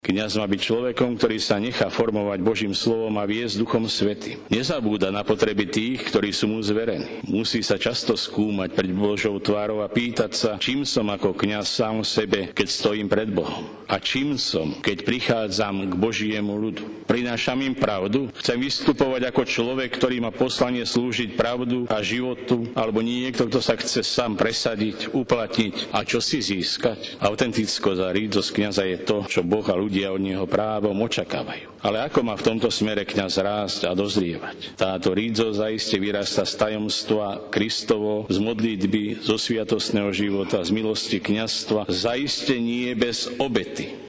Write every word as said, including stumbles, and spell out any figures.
Kňaz má byť človekom, ktorý sa nechá formovať Božím slovom a viesť Duchom Svätým. Nezabúda na potreby tých, ktorí sú mu zverení. Musí sa často skúmať pred Božou tvárou a pýtať sa, čím som ako kňaz sám sebe, keď stojím pred Bohom. A čím som, keď prichádzam k Božiemu ľudu. Prinášam im pravdu? Chcem vystupovať ako človek, ktorý má poslanie slúžiť pravdu a životu, alebo niekto, kto sa chce sám presadiť, uplatniť a čo si získať? Autentickosť a rídzosť kňaza je to, čo Boh a ľudia od neho právom očakávajú. Ale ako má v tomto smere kňaz rásť a dozrievať? Táto rídzosť zaiste vyrastá z tajomstva Kristovo, z modlitby, zo sviatostného života, z milosti kňazstva, zaiste nie bez obety.